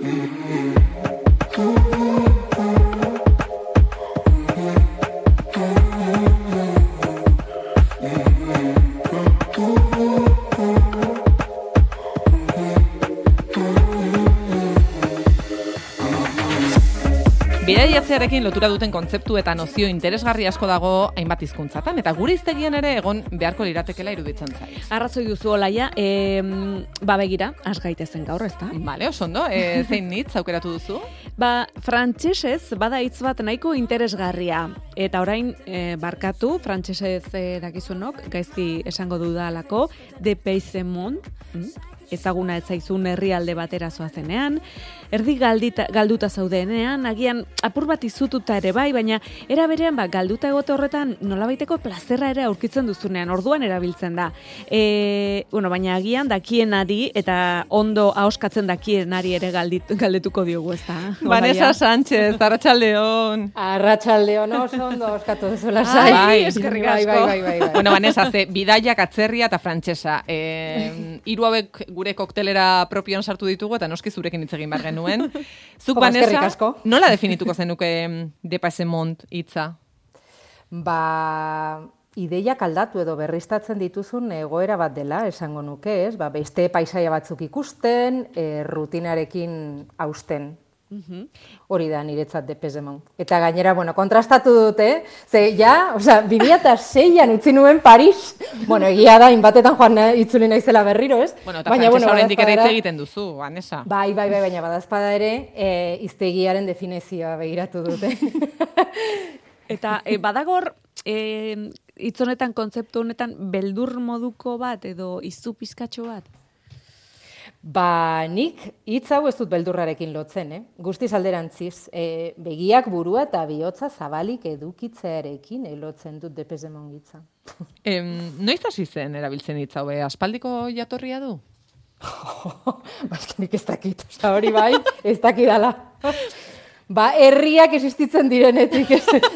Bidaiatzearekin lotura duten kontzeptu eta nozio interesgarri asko dago hainbat hizkuntzatan, eta gure hiztegian ere egon beharko liratekela iruditzen zait. Arrazoi duzu Olaia, begira, has gaitezen gaur, ezta? Bale, oso ondo, zein hitz aukeratu duzu? Frantsesez bada hitz bat nahiko interesgarria, eta orain barkatu, frantsesez dakizunok, gaizki esango dudalako, dépaysement, ezaguna ez zaizun herrialde batera zoazenean, erdi galduta zaudenean, agian apur bat izututa ere bai, baina era berean galduta egote horretan nolabaiteko plazerra ere aurkitzen duzunean, orduan erabiltzen da. Baina agian dakienari eta ondo ahoskatzen dakienari ere galdetuko diogu, ezta? Vanessa Sánchez, arratsaldeon. Arratsaldeon, oso ondo ahoskatu duzula sai. Bai, eskerrik asko. Bai. Bueno, Vanessa, bidaiak atzerria eta frantsesa. Hiru hauek gure koktelera propioan sartu ditugu eta noski zurekin hitz egin behar genuen. Zuk, Vanessa, nola definituko zenuke dépaysement hitza? Ideiak aldatu edo berriztatzen dituzun egoera bat dela, esango nuke, ez? Beste paisaia batzuk ikusten, rutinarekin hausten. Hori da niretzat dépaysement. Eta gainera, kontrastatu dute, ze 2006an utzi nuen Paris, egia da, inbatetan joan itzuli naizela berriro, ez? Eta frantsesa oraindik ere hitz egiten duzu, Vanessa. Bai, baina badazpada ere, hiztegiaren definizioa begiratu dute. Eta badagor, hitz honetan, kontzeptu honetan, beldur moduko bat edo izu pizkatxo bat? Nik hitz hau ez dut beldurrarekin lotzen, guztiz alderantziz. Begiak, burua eta bihotza zabalik edukitzearekin lotzen dut dépaysement hitza. Noiz hasi zen erabiltzen hitz hau, aspaldiko jatorria du? Nik ez dakit, hori bai, ez dakidala. Herriak existitzen direnetik,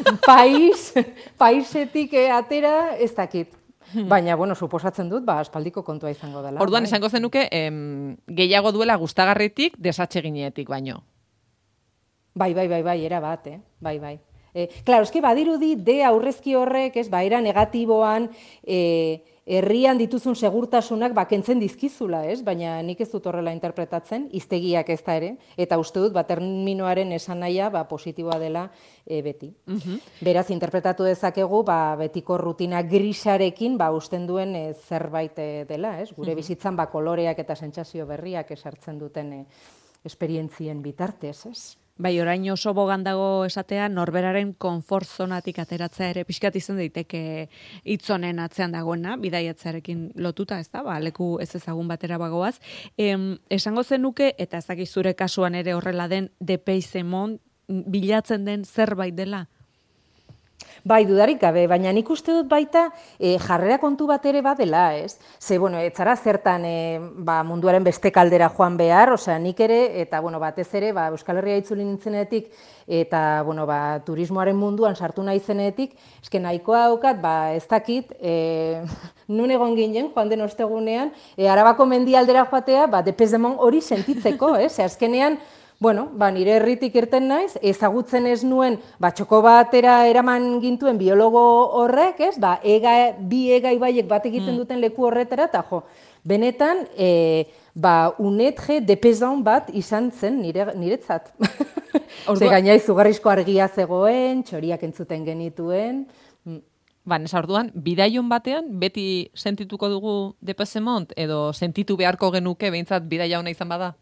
paisetik atera ez dakit. Baina, suposatzen dut, aspaldiko kontua izango dela. Orduan esango zenuke, gehiago duela gustagarritik, desatseginetik baino. Bai, era bat, bai. Claro, eski badirudi, aurrezki horrek, era negatiboan, herrian dituzun segurtasunak kentzen dizkizula, baina nik ez dut horrela interpretatzen, hiztegiak ez da ere, eta uste dut, terminoaren esanahia positiboa dela beti. Beraz, interpretatu dezakegu, betiko rutina grisarekin, usten duen zerbait dela, gure bizitzan, koloreak eta sentsazio berriak esartzen duten esperientzien bitartez, ez? Bai, orain oso bogan dago esatea, norberaren konfort zonatik ateratzea ere pixkat izan daiteke hitz honen atzean dagoena, bidaiatzearekin lotuta, ez da, leku ez ezagun batera bagoaz. Esango zenuke, eta ez dakiz zure kasuan ere horrela den, dépaysement bilatzen den zerbait dela? Bai, dudarik gabe, baina nik uste dut baita jarrera kontu bat ere badela, ez? Ze, ez zara zertan munduaren beste kaldera joan behar, nik ere, eta batez ere, Euskal Herria itzuli nintzenetik, eta turismoaren munduan sartu nahi zenetik, eske nahikoa daukat, ez dakit, nun egon ginen, joan den ostegunean, Arabako mendialdera joatea, dépaysement hori sentitzeko, ez? Azkenean, nire herritik irten naiz, ezagutzen ez nuen, txoko batera eraman gintuen biologo horrek, ez? Bi ega ibaiek bat egiten duten leku horretara, eta benetan, unetge dépaysant bat izan zen niretzat. Ze gaina izugarrizko argia zegoen, txoriak entzuten genituen. Vanessa, orduan, bidaion batean, beti sentituko dugu dépaysement, edo sentitu beharko genuke behintzat bidaia hona izan bada?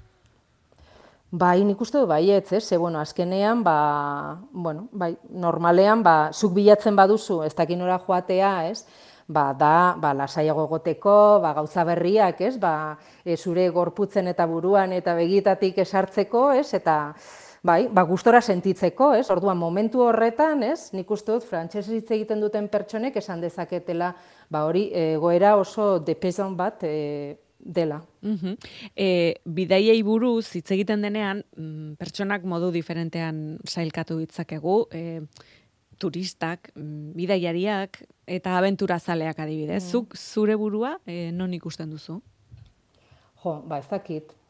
Nik uste du baietz, ze, azkenean, normalean, zuk bilatzen baduzu, ez dakin nora joatea, ez, lasaiago egoteko, gauza berriak, ez, zure gorputzen eta buruan eta begitatik esartzeko, ez, eta, gustora sentitzeko, ez, orduan, momentu horretan, ez, nik uste dut, frantsesez hitz egiten duten pertsonek esan dezaketela, hori, egoera oso dépaysant bat, dela. Bidaiei buruz hitz egiten denean, pertsonak modu diferentean sailkatu ditzakegu, turistak, bidaiariak eta abenturazaleak adibidez. Zuk zure burua non ikusten duzu? Ez dakit.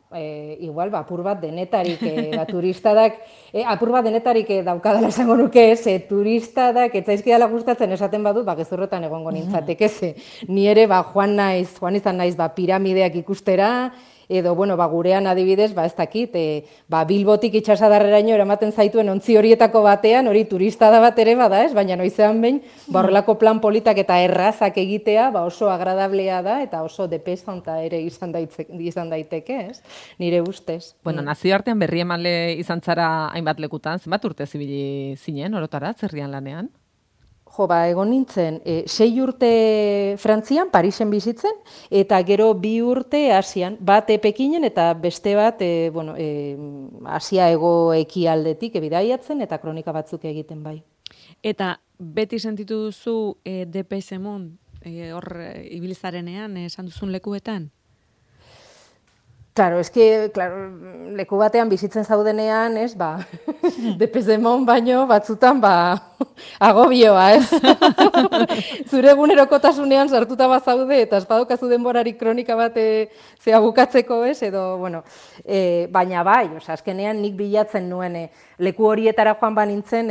igual, apur bat denetarik, turistadak, apur bat denetarik daukadala esango nuke, turistadak, etzaizkidala gustatzen esaten badut, gezurretan egongo nintzatek, ni ere, joan izan naiz, piramideak ikustera, edo, gurean adibidez, ez dakit, Bilbotik itxasadarreraino eramaten zaituen ontzi horietako batean, hori turista da bat ere bada, baina noizean behin, horrelako plan politak eta errazak egitea, oso agradablea da, eta oso depesanta ere izan daiteke, nire ustez. Bueno, nazioartean berri emale izan zara hainbat lekutan, zenbat urte zibili zinen, orotara, zerrian lanean? Egon nintzen, 6 urte Frantzian, Parisen bizitzen, eta gero 2 urte Asian, bat Pekinen eta beste bat, Asia hego ekialdetik bidaiatzen eta kronika batzuk egiten bai. Eta beti sentitu duzu DPS-mon hor ibilizarenean, esan duzun lekuetan? Claro, leku batean bizitzen zaudenean, DPS-mon baino batzutan, agobioa, Zure egunerokotasunean sartuta bazaude, eta espadokazu denborarik kronika bat bukatzeko, edo, baina bai, azkenean nik bilatzen nuen leku horietara joan banintzen,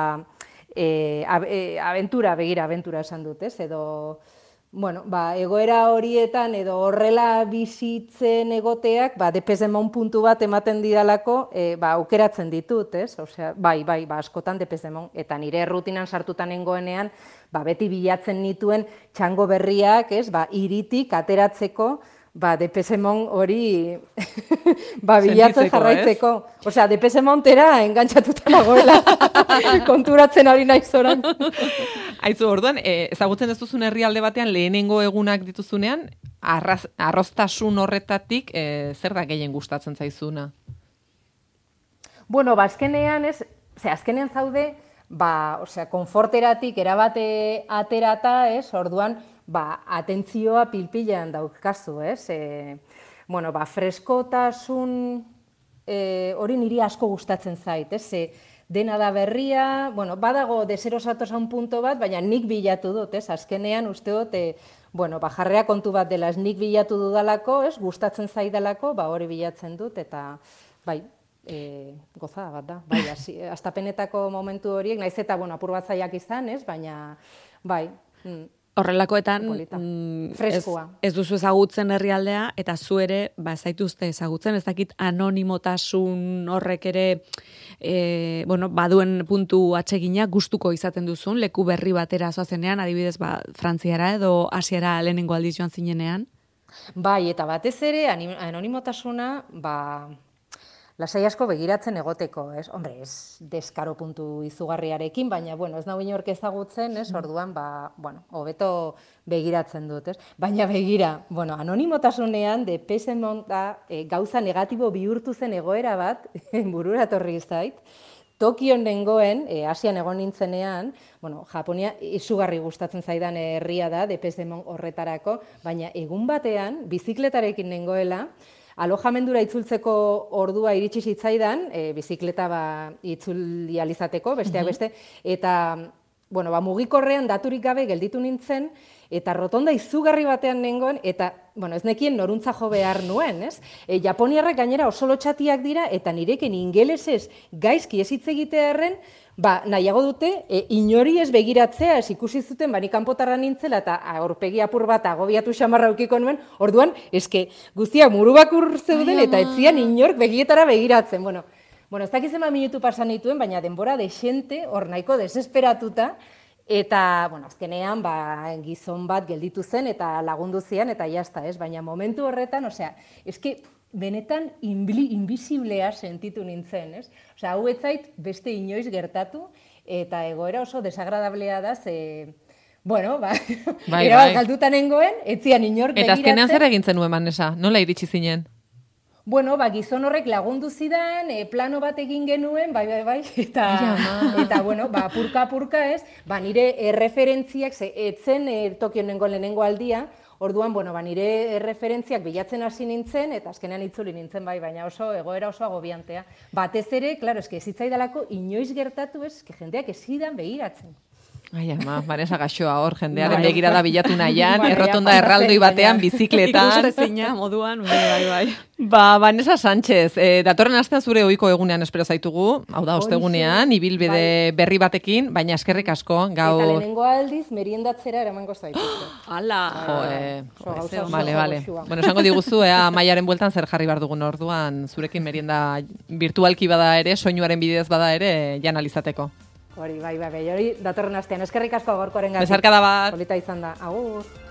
abentura esan dut, edo, egoera horietan edo horrela bizitzen egoteak, DPS-mon puntu bat ematen didalako, aukeratzen ditut, Osea, bai, askotan DPS-mon, eta nire errutinan sartutan nengoenean, beti bilatzen nituen txango berriak, hiritik ateratzeko, DPS-mon hori bilatzen jarraitzeko. Osea, DPS-mon tera engantzatuta nagoela, konturatzen ari naiz orain. Aizu, orduan, ezagutzen ez duzun herrialde batean lehenengo egunak dituzunean, arroztasun horretatik zer da gehien gustatzen zaizuna? Azkenean zaude, konforteratik erabate aterata, orduan, atentzioa pilpilean daukazu, freskotasun hori niri asko gustatzen zait, dena da berria, badago deserosatosan punto bat, baina nik bilatu dut, azkenean uste dut, jarrea kontu bat dela, nik bilatu dudalako, gustatzen zaidalako, hori bilatzen dut, eta bai, gozada bat da, bai, astapenetako momentu horiek, naiz eta apur bat zaiak izan, baina, bai, horrelakoetan ez duzu ezagutzen herrialdea, eta zu ere, zaituzte ezagutzen, ez dakit anonimotasun horrek ere, baduen puntu atsegina gustuko izaten duzun, leku berri batera zoazenean, adibidez, Frantziara edo Asiara lehenengo aldiz joan zinenean? Bai, eta batez ere, anonimotasuna, lasai asko begiratzen egoteko, Hombre, ez deskaro puntu izugarriarekin, baina, ez nago inork ezagutzen, orduan, hobeto begiratzen dut, Baina begira, anonimotasunean, DPS-mon da, gauza negatibo bihurtu zen egoera bat, burura etorri zait, Tokion nengoen, Asian egon nintzenean, Japonia izugarri gustatzen zaidan herria da, DPS-mon horretarako, baina egun batean, bizikletarekin nengoela, alojamendura itzultzeko ordua iritsi zitzaidan, bizikleta itzuli alizateko, besteak beste, eta mugikorrean daturik gabe gelditu nintzen, eta rotonda izugarri batean nengoen, eta ez nekien noruntza jo behar nuen, Japoniarrak gainera oso lotxatiak dira, eta nirekin ingelesez gaizki ez hitz egitearren, nahiago dute, inori ez begiratzea, ez ikusi zuten, nik kanpotarra nintzela, eta aurpegi apur bat agobiatu xamarra ukiko nuen, orduan, guztiak murubakur zeuden, eta ez zian inork begietara begiratzen. Ez dakizen minutu pasan dituen, baina denbora desente, hor nahiko desesperatuta, eta, azkenean, gizon bat gelditu zen, eta lagundu zian, eta jazta, baina momentu horretan, benetan inbiziblea sentitu nintzen, Osea, hau ez zait beste inoiz gertatu, eta egoera oso desagradablea da, erabat galduta nengoen, etzian inor begiratzen. Eta azkenean zer egin zenuen, Vanessa? Nola iritsi zinen? Gizon horrek lagundu zidan, plano bat egin genuen, bai, eta, apurka, nire erreferentziak, etzen Tokion nengoen lehenengo aldia, orduan, nire erreferentziak bilatzen hasi nintzen, eta azkenean itzuli nintzen, baina egoera oso agobiantea. Batez ere, klaro, ez zitzaidalako inoiz gertatu, jendeak ez zidan begiratzen. Ai, ama, Vanessa gaxoa hor, jendearen begirada bilatu nahian, errotonda erraldoi batean, bizikletan. Ikustezina moduan, bai. Vanessa Sánchez, datorren astean zure ohiko egunean espero zaitugu, hau da, ostegunean, ibilbide berri batekin, baina eskerrik asko, gaur... Eta lehenengo aldiz, meriendatzera eramango zaitugu. Ala! Vale. Bueno, esango diguzu, Amaiaren bueltan zer jarri behar dugun orduan, zurekin merienda virtualki bada ere, soinuaren bidez bada ere, jan alizateko. Hori, bai, hori datorren astean. Eskerrik asko gaurkoaren gatik. Besarkada bat. Polita izan da. Agur.